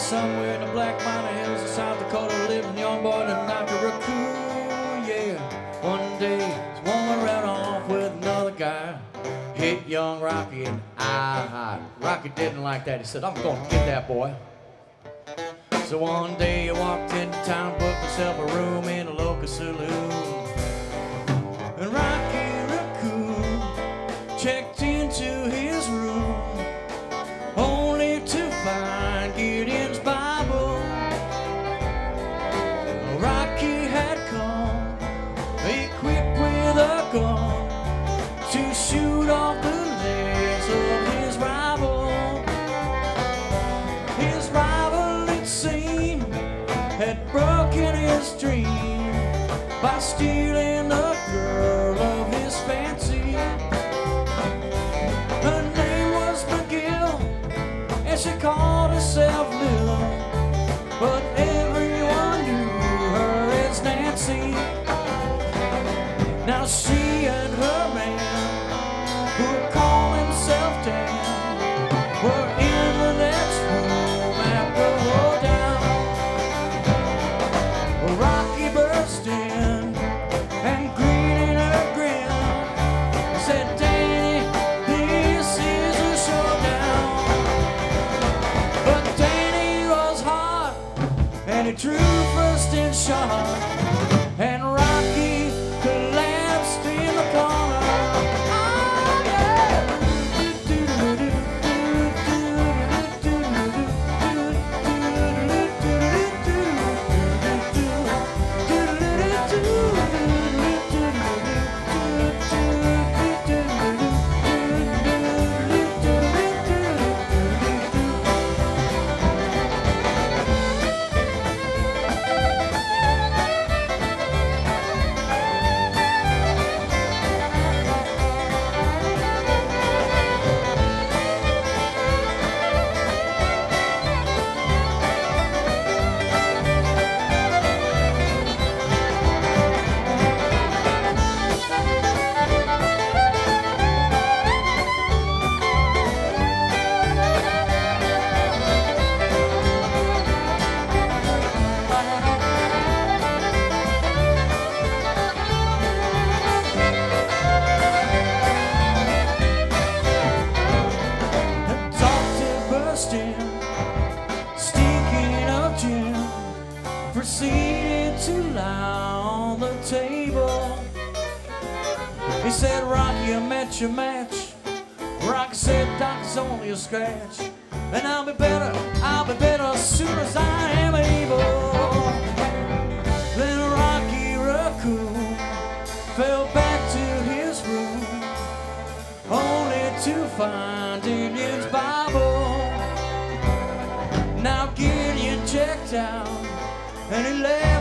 somewhere in the Black Mountain Hills of South Dakota, living young boy to Nakaroo, yeah. One day, he's woman ran off with another guy, hit young Rocky and Rocky didn't like that. He said, I'm gonna get that boy. So one day he walked into town, booked himself a room in a local saloon. And Rocky Raccoon checked into his room, only to find Gideon's Bible. Rocky had come, equipped with a gun, to shoot off the legs of his rival. His rival, it seemed, had broken his dream by stealing the girl of his fancy. Her name was McGill, and she called herself Lil, but everyone knew her as Nancy. Now she and her man, who called himself Dan, were in the next room after her down. Well, Rocky burst in and greeted her grin, said, Danny, this is a showdown. But Danny was hot, and he drew first in shot, and Rocky collapsed in the corner. Oh, yeah. Stinking of gin, proceeded to lie on the table. He said, Rocky, I met your match. Rocky said, Doc, it's only a scratch, and I'll be better as soon as I am able. Then Rocky Raccoon fell back to his room, only to find Gideon's Bible. Now Gideon checked out, and he left.